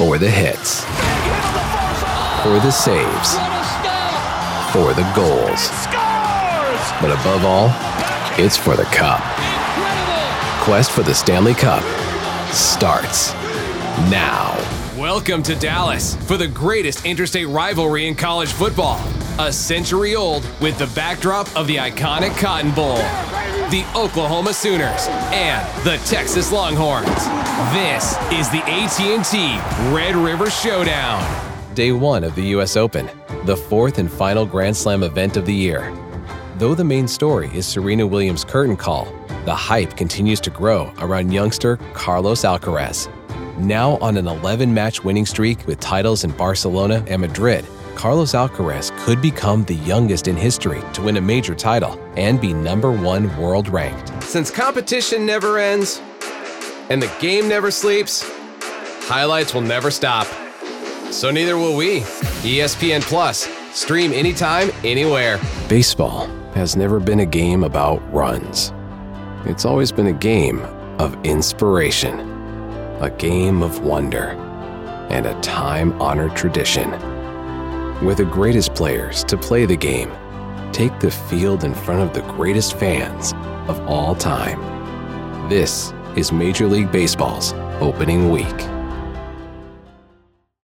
For the hits. For the saves. For the goals. But above all, it's for the Cup. Quest for the Stanley Cup starts now. Welcome to Dallas for the greatest interstate rivalry in college football. A century old with the backdrop of the iconic Cotton Bowl, the Oklahoma Sooners, and the Texas Longhorns. This is the AT&T Red River Showdown. Day one of the U.S. Open, the fourth and final Grand Slam event of the year. Though the main story is Serena Williams' curtain call, the hype continues to grow around youngster Carlos Alcaraz. Now on an 11-match winning streak with titles in Barcelona and Madrid, Carlos Alcaraz could become the youngest in history to win a major title and be #1 world ranked. Since competition never ends and the game never sleeps, highlights will never stop. So neither will we. ESPN Plus. Stream anytime, anywhere. Baseball has never been a game about runs. It's always been a game of inspiration, a game of wonder, and a time-honored tradition. Where the greatest players to play the game take the field in front of the greatest fans of all time. This is Major League Baseball's opening week.